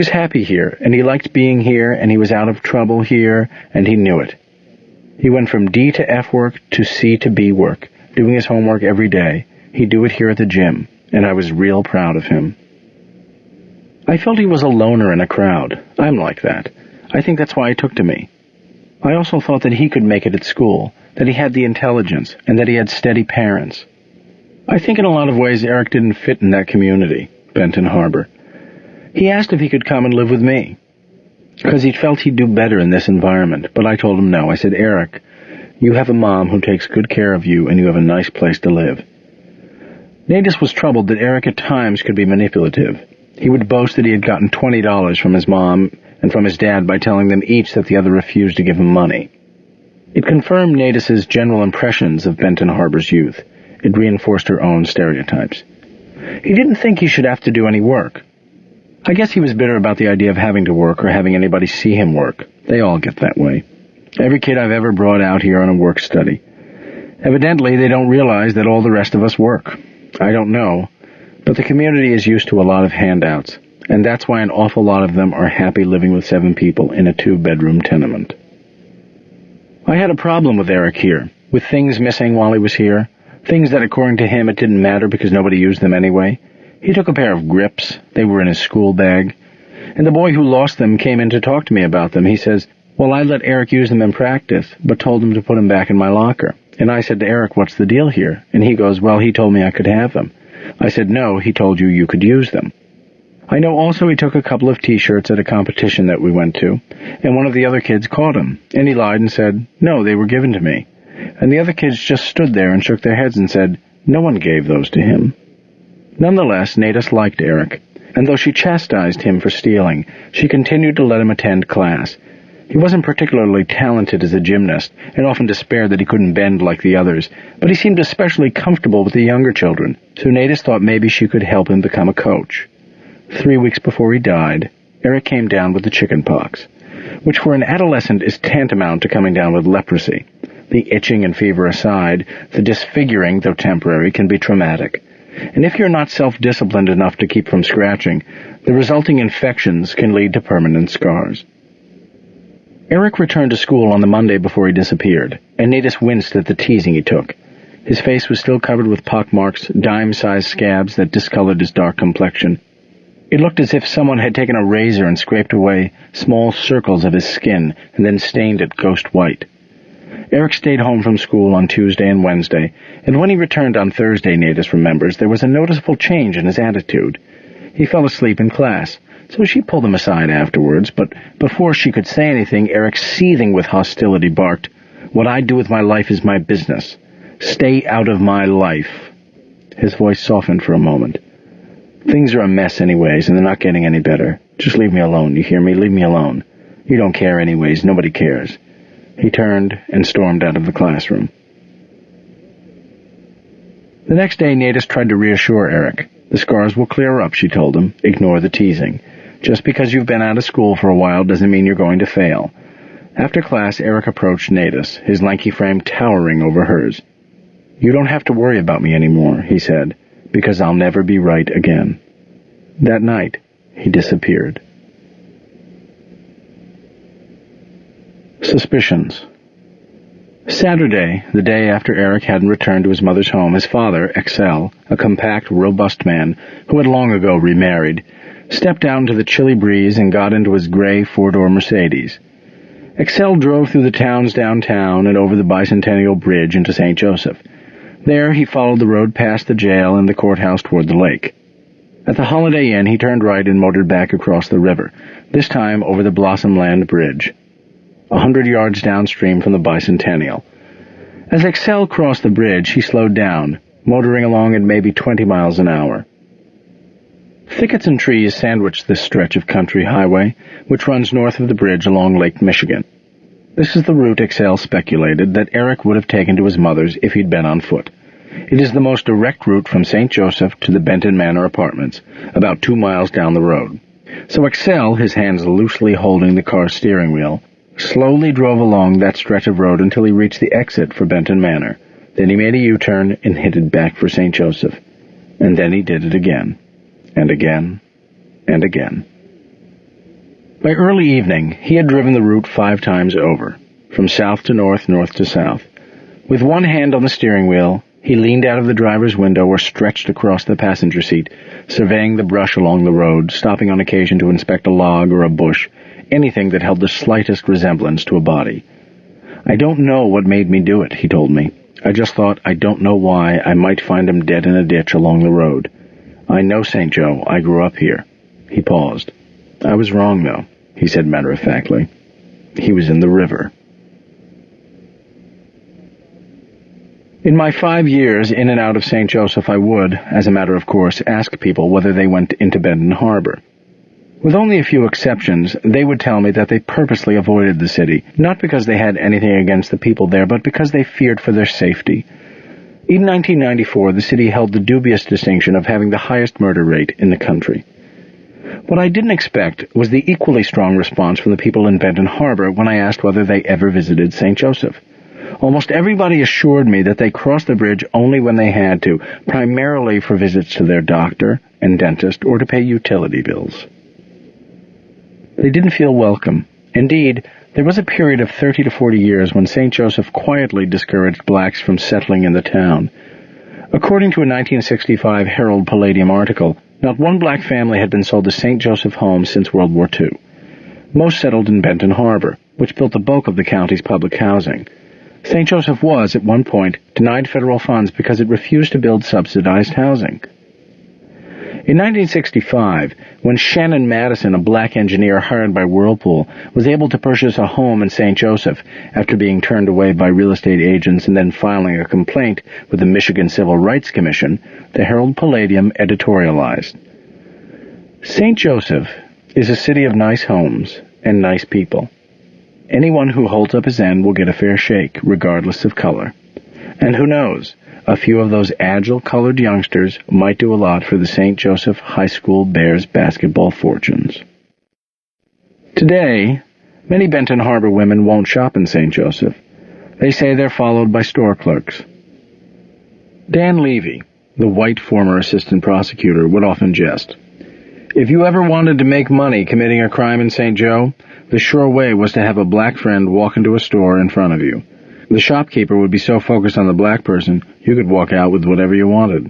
was happy here, and he liked being here, and he was out of trouble here, and he knew it. He went from D to F work to C to B work, doing his homework every day. He'd do it here at the gym, and I was real proud of him. I felt he was a loner in a crowd. I'm like that. I think that's why he took to me. I also thought that he could make it at school, that he had the intelligence, and that he had steady parents. I think in a lot of ways Eric didn't fit in that community, Benton Harbor. He asked if he could come and live with me, because he felt he'd do better in this environment, but I told him no. I said, Eric, you have a mom who takes good care of you, and you have a nice place to live. Natus was troubled that Eric at times could be manipulative. He would boast that he had gotten $20 from his mom and from his dad by telling them each that the other refused to give him money. It confirmed Natus's general impressions of Benton Harbor's youth. It reinforced her own stereotypes. He didn't think he should have to do any work. I guess he was bitter about the idea of having to work or having anybody see him work. They all get that way. Every kid I've ever brought out here on a work study. Evidently, they don't realize that all the rest of us work. I don't know, but the community is used to a lot of handouts, and that's why an awful lot of them are happy living with 7 people in a 2-bedroom tenement. I had a problem with Eric here, with things missing while he was here, things that according to him it didn't matter because nobody used them anyway. He took a pair of grips. They were in his school bag. And the boy who lost them came in to talk to me about them. He says, well, I let Eric use them in practice, but told him to put them back in my locker. And I said to Eric, what's the deal here? And he goes, well, he told me I could have them. I said, no, he told you you could use them. I know also he took a couple of T-shirts at a competition that we went to, and one of the other kids caught him. And he lied and said, no, they were given to me. And the other kids just stood there and shook their heads and said, no one gave those to him. Nonetheless, Natus liked Eric, and though she chastised him for stealing, she continued to let him attend class. He wasn't particularly talented as a gymnast, and often despaired that he couldn't bend like the others, but he seemed especially comfortable with the younger children, so Natus thought maybe she could help him become a coach. 3 weeks before he died, Eric came down with the chicken pox, which for an adolescent is tantamount to coming down with leprosy. The itching and fever aside, the disfiguring, though temporary, can be traumatic. And if you're not self-disciplined enough to keep from scratching, the resulting infections can lead to permanent scars. Eric returned to school on the Monday before he disappeared, and Natus winced at the teasing he took. His face was still covered with pockmarks, dime-sized scabs that discolored his dark complexion. It looked as if someone had taken a razor and scraped away small circles of his skin and then stained it ghost white. Eric stayed home from school on Tuesday and Wednesday, and when he returned on Thursday, Natus remembers, there was a noticeable change in his attitude. He fell asleep in class, so she pulled him aside afterwards, but before she could say anything, Eric, seething with hostility, barked, "What I do with my life is my business. Stay out of my life." His voice softened for a moment. "Things are a mess anyways, and they're not getting any better. Just leave me alone, you hear me? Leave me alone. You don't care anyways, nobody cares." He turned and stormed out of the classroom. The next day, Natus tried to reassure Eric. "The scars will clear up," she told him. "Ignore the teasing. Just because you've been out of school for a while doesn't mean you're going to fail." After class, Eric approached Natus, his lanky frame towering over hers. "You don't have to worry about me anymore," he said, "because I'll never be right again." That night, he disappeared. Suspicions. Saturday, the day after Eric hadn't returned to his mother's home, his father, Excel, a compact, robust man who had long ago remarried, stepped out into the chilly breeze and got into his gray four-door Mercedes. Excel drove through the town's downtown and over the Bicentennial Bridge into St. Joseph. There he followed the road past the jail and the courthouse toward the lake. At the Holiday Inn, he turned right and motored back across the river, this time over the Blossom Land Bridge, 100 yards downstream from the Bicentennial. As Excel crossed the bridge, he slowed down, motoring along at maybe 20 miles an hour. Thickets and trees sandwiched this stretch of country highway, which runs north of the bridge along Lake Michigan. This is the route, Excel speculated, that Eric would have taken to his mother's if he'd been on foot. It is the most direct route from St. Joseph to the Benton Manor apartments, about 2 miles down the road. So Excel, his hands loosely holding the car's steering wheel, slowly drove along that stretch of road until he reached the exit for Benton Manor. Then he made a U-turn and headed back for St. Joseph. And then he did it again, and again, and again. By early evening, he had driven the route 5 times over, from south to north, north to south. With one hand on the steering wheel, he leaned out of the driver's window or stretched across the passenger seat, surveying the brush along the road, stopping on occasion to inspect a log or a bush, anything that held the slightest resemblance to a body. "I don't know what made me do it," he told me. "I just thought, I don't know why, I might find him dead in a ditch along the road. I know St. Joe. I grew up here." He paused. "I was wrong, though," he said matter-of-factly. He was in the river. In my 5 years in and out of St. Joseph, I would, as a matter of course, ask people whether they went into Benton Harbor. With only a few exceptions, they would tell me that they purposely avoided the city, not because they had anything against the people there, but because they feared for their safety. In 1994, the city held the dubious distinction of having the highest murder rate in the country. What I didn't expect was the equally strong response from the people in Benton Harbor when I asked whether they ever visited St. Joseph. Almost everybody assured me that they crossed the bridge only when they had to, primarily for visits to their doctor and dentist or to pay utility bills. They didn't feel welcome. Indeed, there was a period of 30 to 40 years when St. Joseph quietly discouraged blacks from settling in the town. According to a 1965 Herald Palladium article, not one black family had been sold a St. Joseph home since World War II. Most settled in Benton Harbor, which built the bulk of the county's public housing. St. Joseph was, at one point, denied federal funds because it refused to build subsidized housing. In 1965, when Shannon Madison, a black engineer hired by Whirlpool, was able to purchase a home in St. Joseph after being turned away by real estate agents and then filing a complaint with the Michigan Civil Rights Commission, the Herald Palladium editorialized, "St. Joseph is a city of nice homes and nice people. Anyone who holds up his end will get a fair shake, regardless of color. And who knows, a few of those agile colored youngsters might do a lot for the St. Joseph High School Bears basketball fortunes." Today, many Benton Harbor women won't shop in St. Joseph. They say they're followed by store clerks. Dan Levy, the white former assistant prosecutor, would often jest, "If you ever wanted to make money committing a crime in St. Joe, the sure way was to have a black friend walk into a store in front of you. The shopkeeper would be so focused on the black person, you could walk out with whatever you wanted."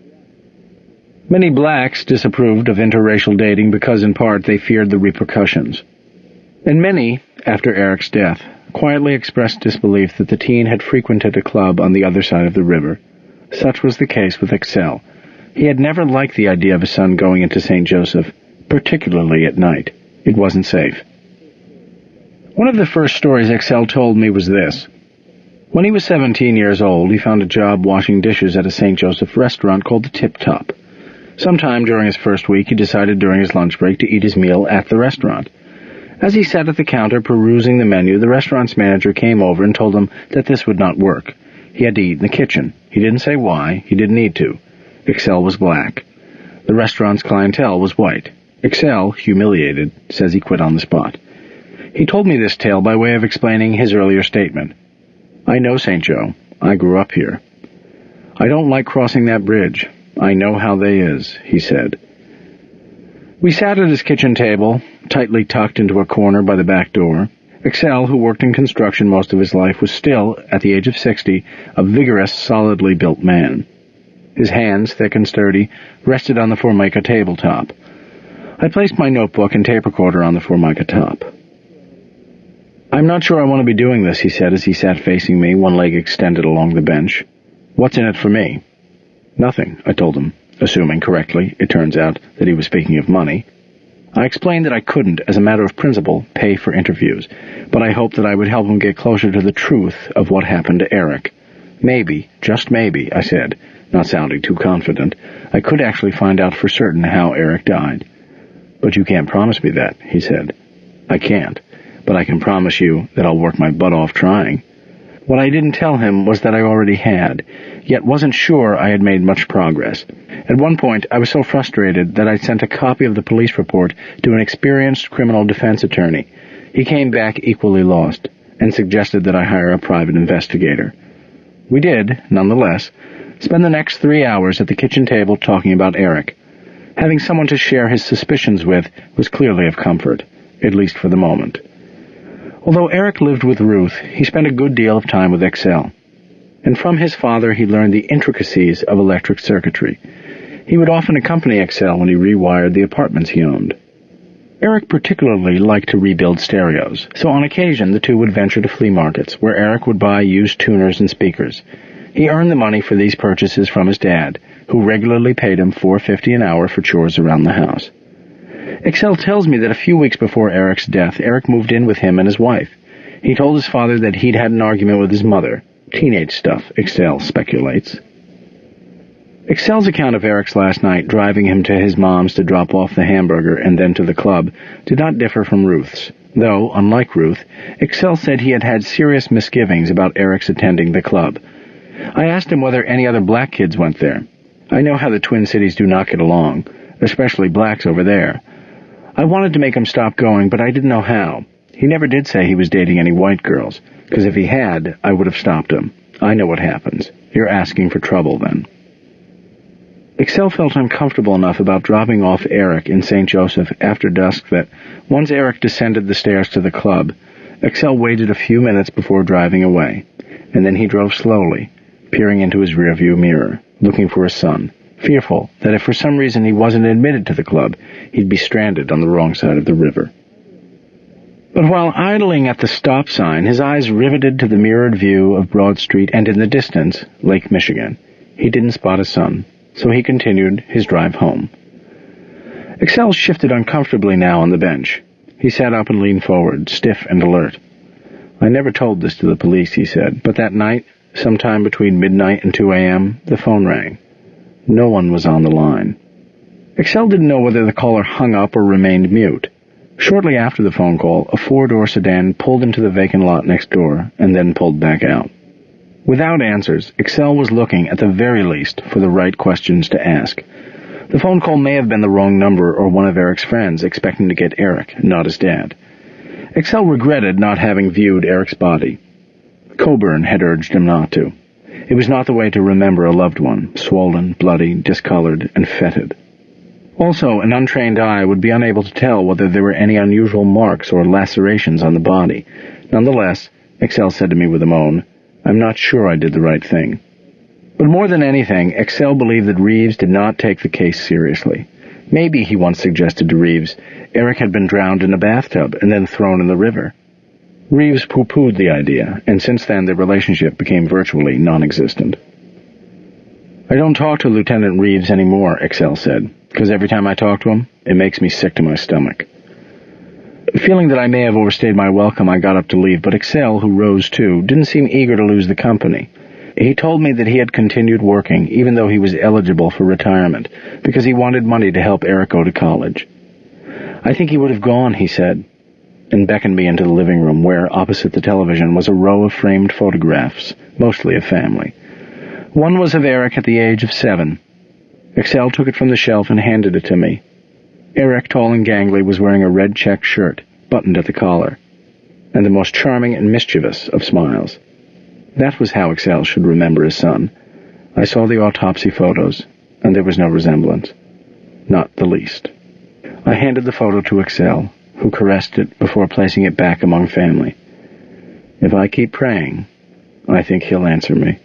Many blacks disapproved of interracial dating because, in part, they feared the repercussions. And many, after Eric's death, quietly expressed disbelief that the teen had frequented a club on the other side of the river. Such was the case with Excel. He had never liked the idea of his son going into St. Joseph, particularly at night. It wasn't safe. One of the first stories Excel told me was this. When he was 17 years old, he found a job washing dishes at a St. Joseph restaurant called the Tip Top. Sometime during his first week, he decided during his lunch break to eat his meal at the restaurant. As he sat at the counter perusing the menu, the restaurant's manager came over and told him that this would not work. He had to eat in the kitchen. He didn't say why. He didn't need to. Excel was black. The restaurant's clientele was white. Excel, humiliated, says he quit on the spot. He told me this tale by way of explaining his earlier statement. "I know St. Joe. I grew up here. I don't like crossing that bridge. I know how they is," he said. We sat at his kitchen table, tightly tucked into a corner by the back door. Excel, who worked in construction most of his life, was still, at the age of 60, a vigorous, solidly built man. His hands, thick and sturdy, rested on the Formica tabletop. I placed my notebook and tape recorder on the Formica top. "I'm not sure I want to be doing this," he said as he sat facing me, one leg extended along the bench. "What's in it for me?" "Nothing," I told him, assuming correctly, it turns out, that he was speaking of money. I explained that I couldn't, as a matter of principle, pay for interviews, but I hoped that I would help him get closer to the truth of what happened to Eric. Maybe, just maybe, I said, not sounding too confident, I could actually find out for certain how Eric died. "But you can't promise me that," he said. "I can't. But I can promise you that I'll work my butt off trying." What I didn't tell him was that I already had, yet wasn't sure I had made much progress. At one point, I was so frustrated that I sent a copy of the police report to an experienced criminal defense attorney. He came back equally lost, and suggested that I hire a private investigator. We did, nonetheless, spend the next 3 hours at the kitchen table talking about Eric. Having someone to share his suspicions with was clearly of comfort. at least for the moment. Although Eric lived with Ruth, he spent a good deal of time with Excel. And from his father he learned the intricacies of electric circuitry. He would often accompany Excel when he rewired the apartments he owned. Eric particularly liked to rebuild stereos, so on occasion the two would venture to flea markets, where Eric would buy used tuners and speakers. He earned the money for these purchases from his dad, who regularly paid him $4.50 an hour for chores around the house. Excel tells me that a few weeks before Eric's death, Eric moved in with him and his wife. He told his father that he'd had an argument with his mother. Teenage stuff, Excel speculates. Excel's account of Eric's last night, driving him to his mom's to drop off the hamburger and then to the club, did not differ from Ruth's, though, unlike Ruth, Excel said he had had serious misgivings about Eric's attending the club. I asked him whether any other black kids went there. I know how the Twin Cities do not get along, especially blacks over there. I wanted to make him stop going, but I didn't know how. He never did say he was dating any white girls, because if he had, I would have stopped him. I know what happens. You're asking for trouble, then. Excel felt uncomfortable enough about dropping off Eric in St. Joseph after dusk that, once Eric descended the stairs to the club, Excel waited a few minutes before driving away, and then he drove slowly, peering into his rearview mirror, looking for his son, fearful that if for some reason he wasn't admitted to the club, he'd be stranded on the wrong side of the river. But while idling at the stop sign, his eyes riveted to the mirrored view of Broad Street and, in the distance, Lake Michigan. He didn't spot his son, so he continued his drive home. Excel shifted uncomfortably now on the bench. He sat up and leaned forward, stiff and alert. I never told this to the police, he said, but that night, sometime between midnight and 2 a.m., the phone rang. No one was on the line. Excel didn't know whether the caller hung up or remained mute. Shortly after the phone call, a four-door sedan pulled into the vacant lot next door and then pulled back out. Without answers, Excel was looking, at the very least, for the right questions to ask. The phone call may have been the wrong number or one of Eric's friends expecting to get Eric, not his dad. Excel regretted not having viewed Eric's body. Coburn had urged him not to. It was not the way to remember a loved one, swollen, bloody, discolored, and fetid. Also, an untrained eye would be unable to tell whether there were any unusual marks or lacerations on the body. Nonetheless, Excel said to me with a moan, I'm not sure I did the right thing. But more than anything, Excel believed that Reeves did not take the case seriously. Maybe, he once suggested to Reeves, Eric had been drowned in a bathtub and then thrown in the river. Reeves pooh-poohed the idea, and since then their relationship became virtually non-existent. I don't talk to Lieutenant Reeves anymore, Excel said, because every time I talk to him, it makes me sick to my stomach. Feeling that I may have overstayed my welcome, I got up to leave, but Excel, who rose too, didn't seem eager to lose the company. He told me that he had continued working, even though he was eligible for retirement, because he wanted money to help Eric go to college. I think he would have gone, he said, and beckoned me into the living room where, opposite the television, was a row of framed photographs, mostly of family. One was of Eric at the age of 7. Excel took it from the shelf and handed it to me. Eric, tall and gangly, was wearing a red check shirt, buttoned at the collar, and the most charming and mischievous of smiles. That was how Excel should remember his son. I saw the autopsy photos, and there was no resemblance. Not the least. I handed the photo to Excel, who caressed it before placing it back among family. If I keep praying, I think he'll answer me.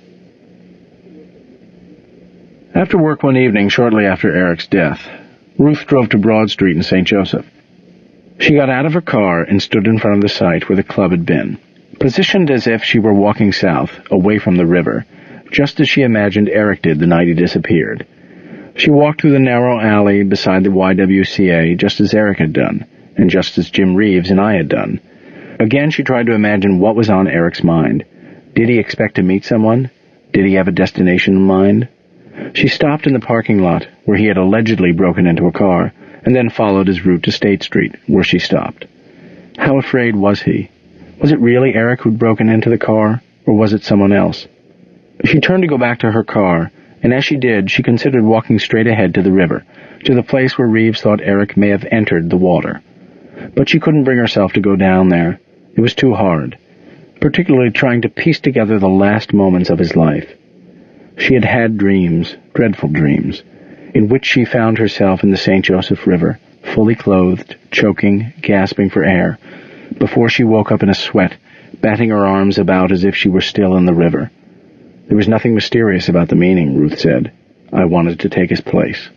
After work one evening, shortly after Eric's death, Ruth drove to Broad Street in St. Joseph. She got out of her car and stood in front of the site where the club had been, positioned as if she were walking south, away from the river, just as she imagined Eric did the night he disappeared. She walked through the narrow alley beside the YWCA just as Eric had done, and just as Jim Reeves and I had done. Again she tried to imagine what was on Eric's mind. Did he expect to meet someone? Did he have a destination in mind? She stopped in the parking lot, where he had allegedly broken into a car, and then followed his route to State Street, where she stopped. How afraid was he? Was it really Eric who'd broken into the car, or was it someone else? She turned to go back to her car, and as she did, she considered walking straight ahead to the river, to the place where Reeves thought Eric may have entered the water. But she couldn't bring herself to go down there. It was too hard, particularly trying to piece together the last moments of his life. She had had dreams, dreadful dreams, in which she found herself in the St. Joseph River, fully clothed, choking, gasping for air, before she woke up in a sweat, batting her arms about as if she were still in the river. There was nothing mysterious about the meaning, Ruth said. I wanted to take his place.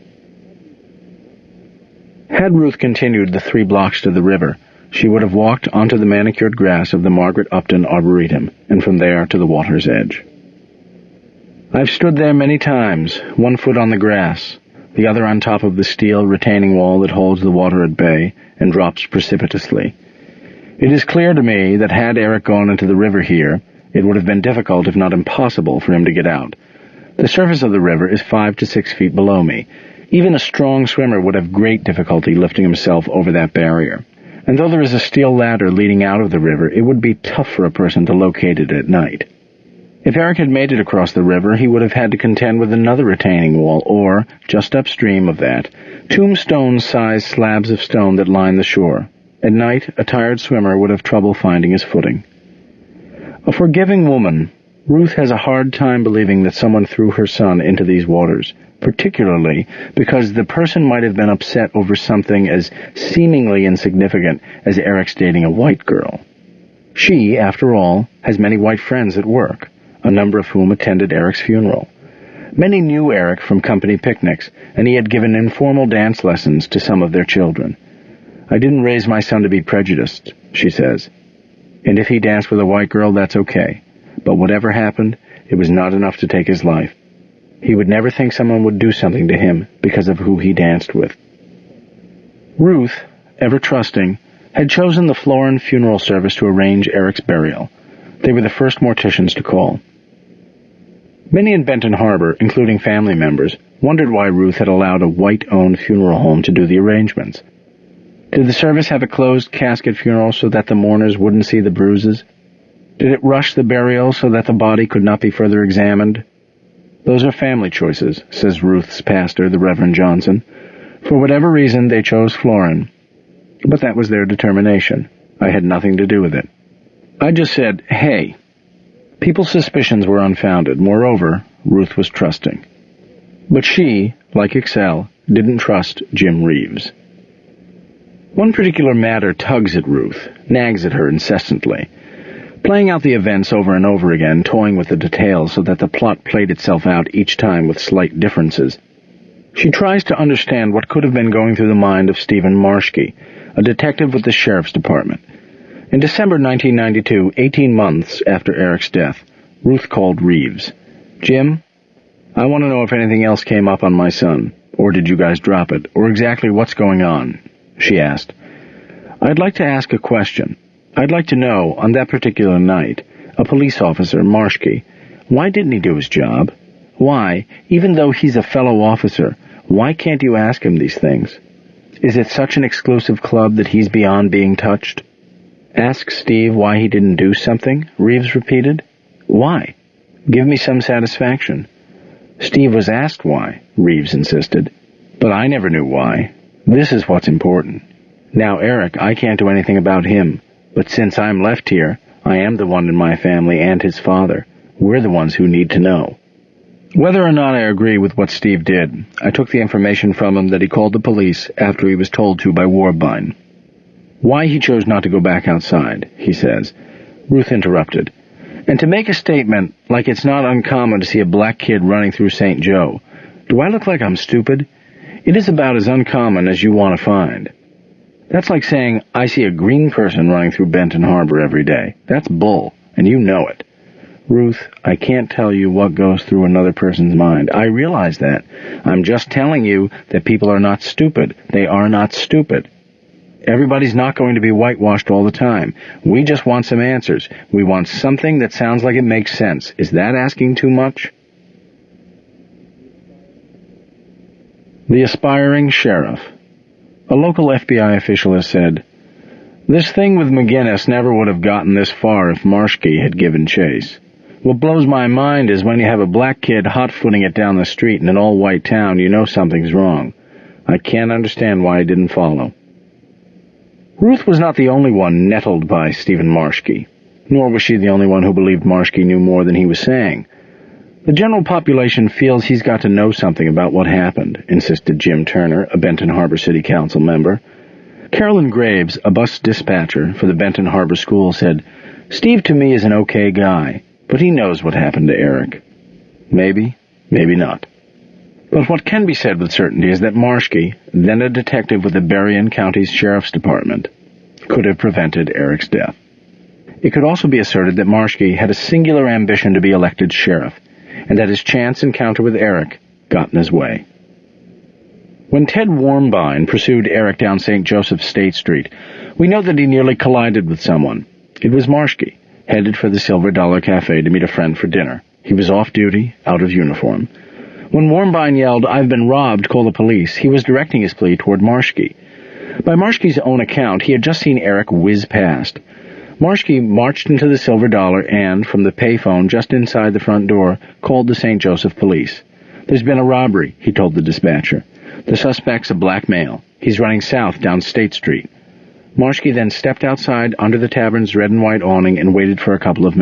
Had Ruth continued the 3 blocks to the river, she would have walked onto the manicured grass of the Margaret Upton Arboretum, and from there to the water's edge. I've stood there many times, one foot on the grass, the other on top of the steel retaining wall that holds the water at bay and drops precipitously. It is clear to me that had Eric gone into the river here, it would have been difficult, if not impossible, for him to get out. The surface of the river is 5 to 6 feet below me. Even a strong swimmer would have great difficulty lifting himself over that barrier. And though there is a steel ladder leading out of the river, it would be tough for a person to locate it at night. If Eric had made it across the river, he would have had to contend with another retaining wall, or, just upstream of that, tombstone-sized slabs of stone that line the shore. At night, a tired swimmer would have trouble finding his footing. A forgiving woman, Ruth has a hard time believing that someone threw her son into these waters, particularly because the person might have been upset over something as seemingly insignificant as Eric's dating a white girl. She, after all, has many white friends at work, a number of whom attended Eric's funeral. Many knew Eric from company picnics, and he had given informal dance lessons to some of their children. I didn't raise my son to be prejudiced, she says. And if he danced with a white girl, that's okay. But whatever happened, it was not enough to take his life. He would never think someone would do something to him because of who he danced with. Ruth, ever trusting, had chosen the Florin funeral service to arrange Eric's burial. They were the first morticians to call. Many in Benton Harbor, including family members, wondered why Ruth had allowed a white-owned funeral home to do the arrangements. Did the service have a closed casket funeral so that the mourners wouldn't see the bruises? Did it rush the burial so that the body could not be further examined? Those are family choices, says Ruth's pastor, the Reverend Johnson. For whatever reason, they chose Florin. But that was their determination. I had nothing to do with it. I just said, hey. People's suspicions were unfounded. Moreover, Ruth was trusting. But she, like Excel, didn't trust Jim Reeves. One particular matter tugs at Ruth, nags at her incessantly. Playing out the events over and over again, toying with the details so that the plot played itself out each time with slight differences. She tries to understand what could have been going through the mind of Stephen Marshke, a detective with the Sheriff's Department. In December 1992, 18 months after Eric's death, Ruth called Reeves. Jim, I want to know if anything else came up on my son, or did you guys drop it, or exactly what's going on, she asked. I'd like to ask a question. I'd like to know, on that particular night, a police officer, Marshke, why didn't he do his job? Why, even though he's a fellow officer, why can't you ask him these things? Is it such an exclusive club that he's beyond being touched? Ask Steve why he didn't do something, Reeves repeated. Why? Give me some satisfaction. Steve was asked why, Reeves insisted. But I never knew why. This is what's important. Now, Eric, I can't do anything about him. But since I'm left here, I am the one in my family and his father. We're the ones who need to know. Whether or not I agree with what Steve did, I took the information from him that he called the police after he was told to by Warbine. Why he chose not to go back outside, he says. Ruth interrupted. And to make a statement like it's not uncommon to see a black kid running through St. Joe, do I look like I'm stupid? It is about as uncommon as you want to find. That's like saying, I see a green person running through Benton Harbor every day. That's bull, and you know it. Ruth, I can't tell you what goes through another person's mind. I realize that. I'm just telling you that people are not stupid. They are not stupid. Everybody's not going to be whitewashed all the time. We just want some answers. We want something that sounds like it makes sense. Is that asking too much? The aspiring sheriff. A local FBI official has said, This thing with McGinnis never would have gotten this far if Marshke had given chase. What blows my mind is when you have a black kid hot-footing it down the street in an all-white town, you know something's wrong. I can't understand why he didn't follow. Ruth was not the only one nettled by Stephen Marshke, nor was she the only one who believed Marshke knew more than he was saying. The general population feels he's got to know something about what happened, insisted Jim Turner, a Benton Harbor City Council member. Carolyn Graves, a bus dispatcher for the Benton Harbor School, said, "Steve to me is an okay guy, but he knows what happened to Eric." Maybe, maybe not. But what can be said with certainty is that Marschke, then a detective with the Berrien County's Sheriff's Department, could have prevented Eric's death. It could also be asserted that Marschke had a singular ambition to be elected sheriff, and that his chance encounter with Eric got in his way. When Ted Warmbine pursued Eric down St. Joseph State Street, we know that he nearly collided with someone. It was Marschke, headed for the Silver Dollar Cafe to meet a friend for dinner. He was off duty, out of uniform. When Warmbine yelled, "I've been robbed, call the police," he was directing his plea toward Marschke. By Marschke's own account, he had just seen Eric whiz past. Marschke marched into the Silver Dollar and, from the payphone just inside the front door, called the St. Joseph police. "There's been a robbery," he told the dispatcher. "The suspect's a black male. He's running south down State Street." Marschke then stepped outside under the tavern's red and white awning and waited for a couple of minutes.